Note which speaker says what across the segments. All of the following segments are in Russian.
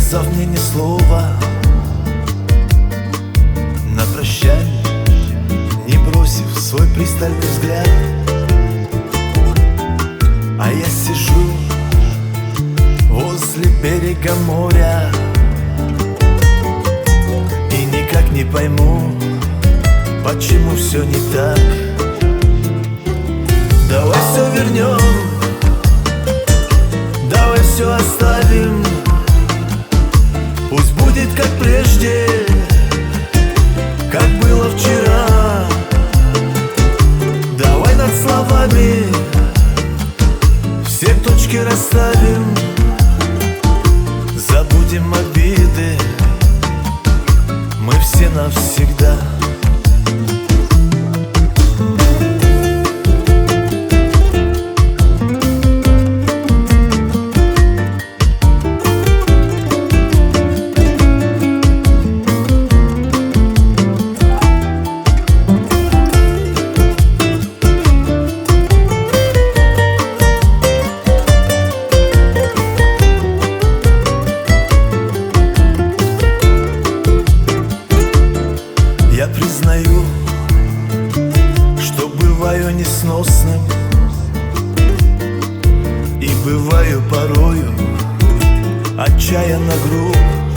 Speaker 1: сказав мне ни слова на прощание, не бросив свой пристальный взгляд. А я сижу возле берега моря и никак не пойму, почему все не так. Давай все вернем, давай все оставим, пусть будет как прежде, как было вчера. Давай над словами все точки расставим, забудем обиды, мы все навсегда. Я признаю, что бываю несносным и бываю порою отчаянно груб.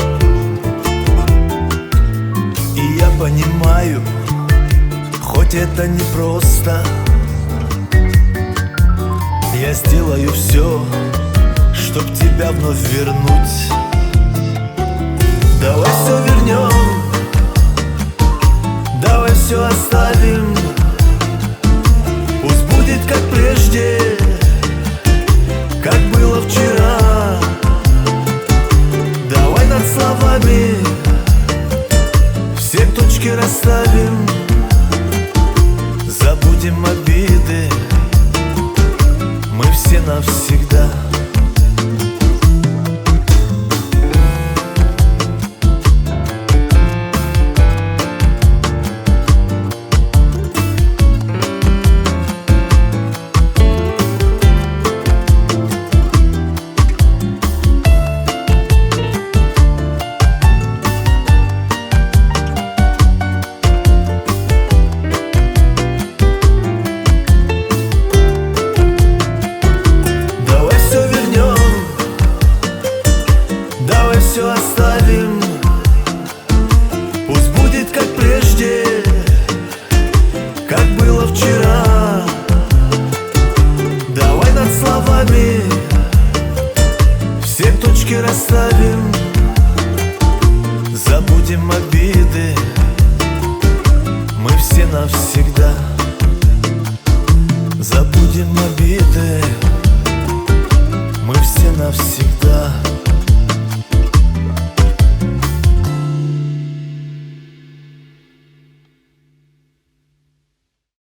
Speaker 1: И я понимаю, хоть это непросто, я сделаю все, чтоб тебя вновь вернуть. Давай все вернем, давай все оставим, пусть будет как прежде, как было вчера. Давай над словами все точки расставим, забудем обиды, мы все навсегда. Все оставим, пусть будет как прежде, как было вчера. Давай над словами все точки расставим, забудем обиды, мы все навсегда. Забудем обиды, мы все навсегда.